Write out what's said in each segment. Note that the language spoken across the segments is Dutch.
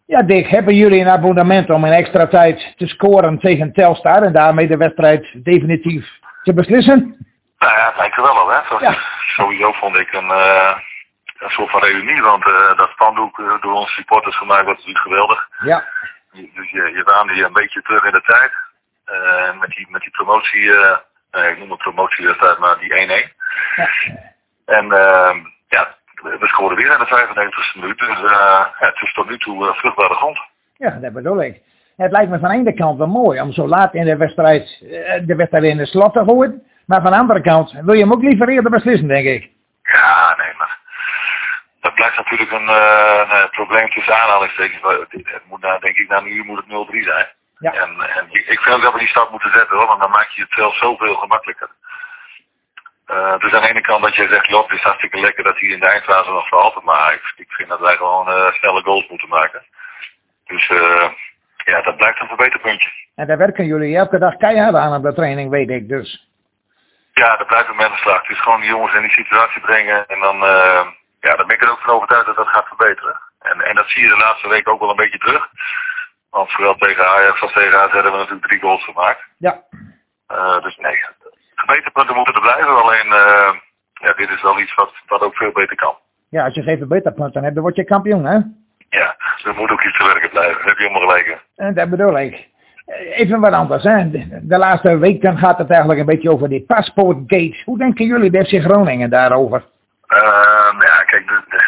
Ja, Dick, hebben jullie een abonnement om in extra tijd te scoren tegen Telstar en daarmee de wedstrijd definitief te beslissen? Nou ja, het lijkt er wel op, hè. Ja. Sowieso vond ik een soort van reunie, want dat spandoek door onze supporters gemaakt was natuurlijk geweldig. Ja. Dus je waande je een beetje terug in de tijd. Met die promotie, ik noem het promotiewedstrijd, maar die 1-1. Ja. En we scoren weer in de 95e minuut, dus het is tot nu toe vruchtbare grond. Ja, dat bedoel ik. Het lijkt me van de ene kant wel mooi om zo laat in de wedstrijd in de slot te gooien. Maar van de andere kant wil je hem ook liever eerder beslissen, denk ik. Ja, nee, maar dat blijft natuurlijk een probleem tussen aanhalingstekens. Het moet denk ik, na een uur moet het 0-3 zijn. Ja. En ik vind ook dat we die stap moeten zetten, hoor, want dan maak je het zelf zoveel gemakkelijker. Dus aan de ene kant dat je zegt, joh, het is hartstikke lekker dat hij in de eindfase nog valt. Maar ik vind dat wij gewoon snelle goals moeten maken. Dus dat blijft een verbeterpuntje. En daar werken jullie elke dag keihard aan op de training, weet ik dus. Ja, dat blijft een met een slag. Het is gewoon die jongens in die situatie brengen. En dan ben ik er ook van overtuigd dat dat gaat verbeteren. En dat zie je de laatste week ook wel een beetje terug. Want zowel tegen Ajax als tegen AZ hebben we natuurlijk 3 goals gemaakt. Ja. Dus nee, verbeterpunten moeten er blijven. Alleen, dit is wel iets wat ook veel beter kan. Ja, als je geen verbeterpunten hebt, dan word je kampioen, hè? Ja, dus er moet ook iets te werken blijven. Dat heb je helemaal gelijk. En dat bedoel ik. Even wat anders, hè. De laatste weken gaat het eigenlijk een beetje over die paspoortgate. Hoe denken jullie bij FC Groningen daarover? Kijk,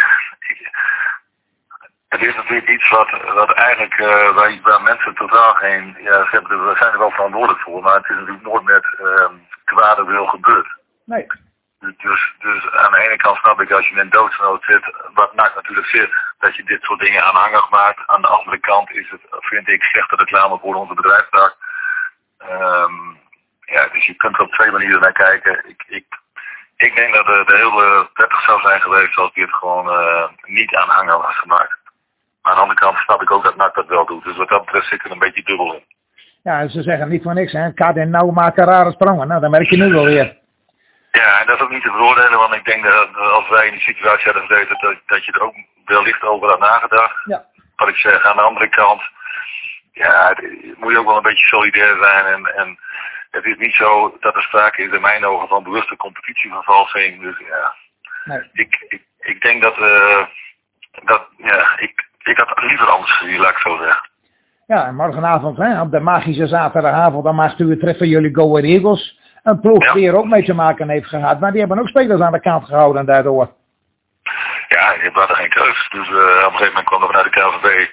het is natuurlijk iets wat eigenlijk waar mensen totaal geen... Ja, we zijn er wel verantwoordelijk voor, maar het is natuurlijk nooit met kwade wil gebeurd. Nee. Dus aan de ene kant snap ik, als je in een doodsnood zit, wat NAC natuurlijk zit, dat je dit soort dingen aanhangig maakt. Aan de andere kant is het, vind ik, slechte reclame voor onze bedrijfstak. Dus je kunt er op 2 manieren naar kijken. Ik denk dat het heel prettig zou zijn geweest als dit gewoon niet aanhangig was gemaakt. Maar aan de andere kant snap ik ook dat NAC dat wel doet. Dus wat dat betreft zit er een beetje dubbel in. Ja, en ze zeggen niet voor niks, hè. Kaart en nauw maken rare sprongen. Nou, dat merk je nu wel weer. Ja, en dat is ook niet te veroordelen, want ik denk dat als wij in die situatie hadden gezeten, dat je er ook wellicht over had nagedacht. Ja. Wat ik zeg, aan de andere kant, moet je ook wel een beetje solidair zijn. En het is niet zo dat er sprake is in mijn ogen van bewuste competitievervalsing. Dus ja, nee. Ik denk ik had het liever anders gezien, laat ik zo zeggen. Ja, en morgenavond, hè, op de magische zaterdagavond, dan mag u treffen jullie Go Ahead Eagles. Een ploeg die er ook mee te maken heeft gehad, maar die hebben ook spelers aan de kant gehouden daardoor. Ja, je had er geen keus. Dus op een gegeven moment kwam er vanuit de KNVB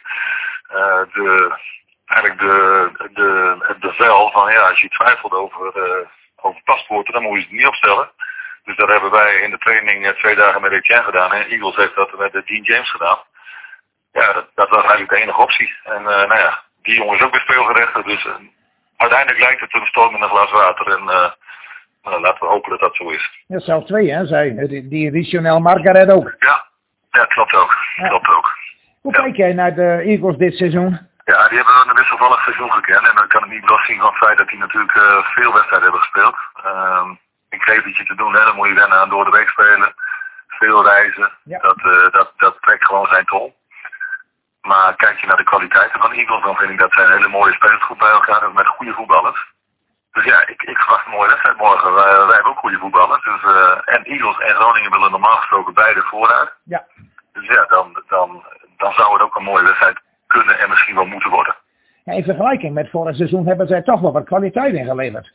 het bevel van als je twijfelt over paspoorten, dan moet je het niet opstellen. Dus dat hebben wij in de training 2 dagen met Etienne gedaan. En Eagles heeft dat met Dean James gedaan. Ja, dat was eigenlijk de enige optie. En die jongen is ook weer speelgerechtigd. Dus uiteindelijk lijkt het een storm in een glas water. En laten we hopen dat dat zo is. Ja, zelfs 2, hè, zei die Richonel Margaret ook. Ja, klopt ook. Ja. Klopt ook. Hoe kijk jij naar de Eagles dit seizoen? Ja, die hebben een wisselvallig seizoen gekend. En dan kan ik niet loszien van het feit dat die natuurlijk veel wedstrijden hebben gespeeld. Een kreefteltje te doen, hè, dan moet je wennen aan door de week spelen. Veel reizen. Ja. Dat trekt gewoon zijn tol. Maar kijk je naar de kwaliteiten van de Eagles, dan vind ik dat zij een hele mooie spelersgroep bij elkaar hebben met goede voetballers. Dus ja, ik verwacht een mooie wedstrijd morgen. Wij hebben ook goede voetballers. Dus, en Eagles en Groningen willen normaal gesproken beide vooruit. Ja. Dus ja, dan zou het ook een mooie wedstrijd kunnen en misschien wel moeten worden. Ja, in vergelijking met vorig seizoen hebben zij toch wel wat kwaliteit ingeleverd.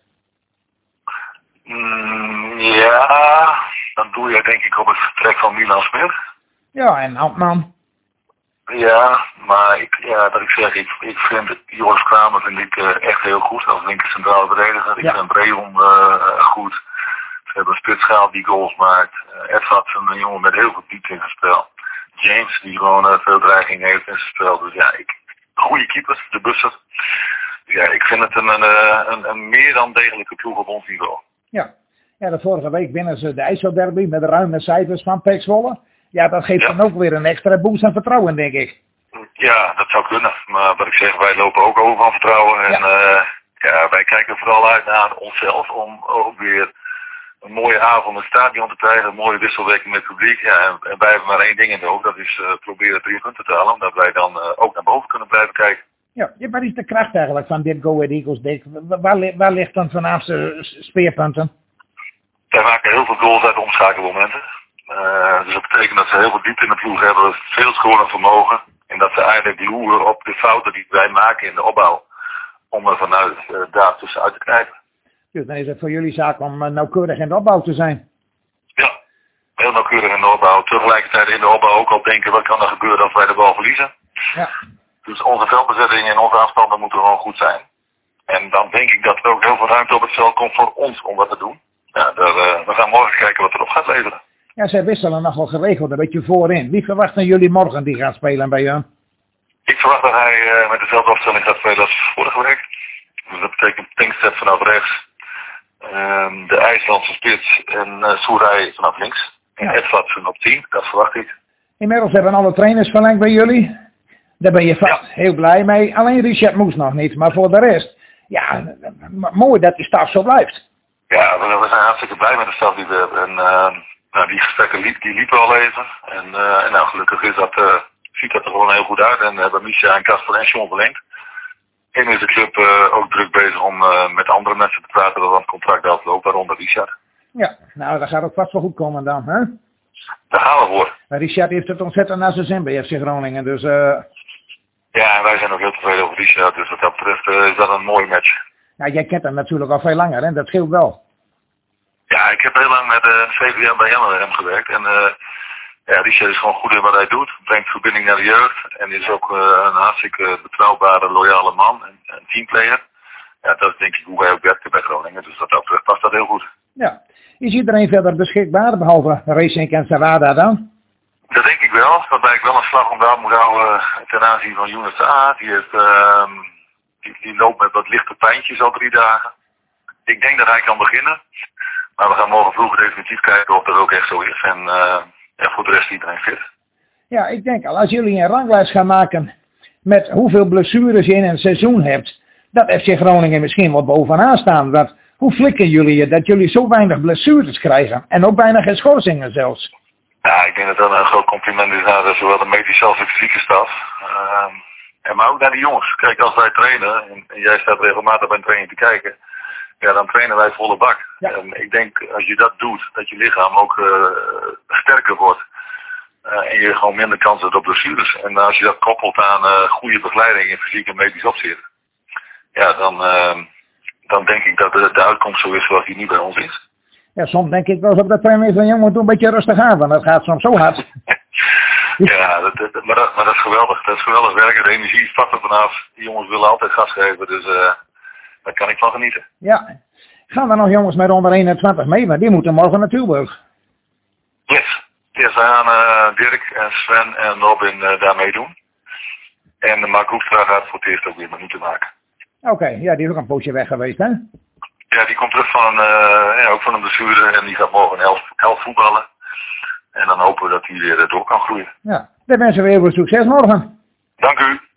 Dan doe je denk ik op het vertrek van Milan Smit. Ja, en Antman. Ja, maar ik vind Joris Kramer vind ik echt heel goed als linker centrale verdediger. Ik vind Breon goed. Ze hebben een spits gehaald die goals maakt. Edwards, een jongen met heel veel diepte in zijn spel. James, die gewoon veel dreiging heeft in zijn spel. Dus ja, goede keepers, de Busser. Ja, ik vind het een meer dan degelijke ploeg op ons niveau. Ja, de vorige week winnen ze de IJsselderby met ruime cijfers van PEC Zwolle. Ja, dat geeft dan ook weer een extra boost aan vertrouwen, denk ik. Ja, dat zou kunnen. Maar wat ik zeg, wij lopen ook over van vertrouwen. En wij kijken vooral uit naar onszelf om ook weer een mooie avond in het stadion te krijgen. Een mooie wisselwerking met het publiek. Ja, en wij hebben maar 1 ding in de hoofd. Dat is proberen 3 punten te halen. Omdat wij dan ook naar boven Wat is de kracht eigenlijk van dit Go Ahead Eagles, Dick? Waar ligt dan vanaf de speerpunten? Wij maken heel veel goals uit omschakelmomenten. Dus dat betekent dat ze heel veel diepte in de ploeg hebben, veel scorend vermogen. En dat ze eigenlijk loeren op de fouten die wij maken in de opbouw. Om er vanuit daar tussenuit te knijpen. Dus dan is het voor jullie zaak om nauwkeurig in de opbouw te zijn. Ja, heel nauwkeurig in de opbouw. Tegelijkertijd in de opbouw ook al denken wat kan er gebeuren als wij de bal verliezen. Ja. Dus onze veldbezetting en onze afstanden moeten gewoon goed zijn. En dan denk ik dat er ook heel veel ruimte op het veld komt voor ons om wat te doen. Ja, we gaan morgen kijken wat erop gaat leveren. Ja, zij wisselen nog wel geregeld een beetje voorin. Wie verwachten jullie morgen die gaat spelen bij jou? Ik verwacht dat hij met dezelfde opstelling gaat spelen als vorige week. Dus dat betekent Pinkstep vanaf rechts. De IJslandse spits en Soerij vanaf links. En Edvard vanaf 10, dat verwacht ik. Inmiddels hebben alle trainers verlengd bij jullie. Daar ben je vast heel blij mee. Alleen Richard Moes nog niet, maar voor de rest. Ja, mooi dat die staf zo blijft. Ja, we zijn hartstikke blij met de staf die we hebben. En die gesprekken liepen al even. En nou, gelukkig is dat, ziet dat er gewoon heel goed uit. En we hebben Misha en Kasper en Sean verlengd. En is de club ook druk bezig om met andere mensen te praten dat het contract afloopt, waaronder Richard. Ja, nou dat gaat ook vast wel goed komen dan, hè? Daar gaan we voor. Maar Richard heeft het ontzettend naar zijn zin bij FC Groningen, dus... Ja, en wij zijn ook heel tevreden over Richard, dus wat dat betreft is dat een mooie match. Ja, jij kent hem natuurlijk al veel langer, hè? Dat scheelt wel. Ja, ik heb heel lang met 7 jaar bij hem gewerkt en ja, Richard is gewoon goed in wat hij doet, brengt verbinding naar de jeugd en is ook een hartstikke betrouwbare, loyale man en teamplayer. Ja, dat is denk ik hoe wij ook werken bij Groningen, dus wat dat betreft past dat heel goed. Ja, is iedereen verder beschikbaar, behalve Racing en Sarada dan? Dat denk ik wel, waarbij ik wel een slag om de arm moet houden ten aanzien van Younes A. Die loopt met wat lichte pijntjes al 3 dagen. Ik denk dat hij kan beginnen, maar we gaan morgen vroeg definitief kijken of dat ook echt zo is. En voor de rest iedereen fit. Ja, ik denk al, als jullie een ranglijst gaan maken met hoeveel blessures je in een seizoen hebt, dat FC Groningen misschien wel bovenaan staan. Hoe flikken jullie het dat jullie zo weinig blessures krijgen en ook bijna geen schorsingen zelfs? Ja, ik denk dat dat een groot compliment is naar zowel de medische als de fysieke staf. Maar ook naar de jongens. Kijk, als wij trainen, en jij staat regelmatig bij een training te kijken, ja, dan trainen wij volle bak. Ja. En ik denk, als je dat doet, dat je lichaam ook sterker wordt. En je gewoon minder kans hebt op blessures. En als je dat koppelt aan goede begeleiding in fysiek en medisch opzicht, ja, dan denk ik dat de uitkomst zo is zoals die nu bij ons is. Ja, soms denk ik wel eens op dat trainer van jongen, doe een beetje rustig aan, want dat gaat soms zo hard. Ja, maar dat is geweldig. Dat is geweldig werken. De energie start er vanaf. Die jongens willen altijd gas geven, dus daar kan ik van genieten. Ja. Gaan er nog jongens met onder 21 mee, maar die moeten morgen naar Tilburg. Yes. Ja, ze gaan Dirk en Sven en Robin daar meedoen. En Mark Hoekstra gaat voor het eerst ook weer minuten maken. Oké, ja, die is ook een poosje weg geweest, hè? Ja, die komt terug ook van een blessure en die gaat morgen 11 voetballen. En dan hopen we dat hij weer door kan groeien. Ja, dan wensen we heel veel succes morgen. Dank u.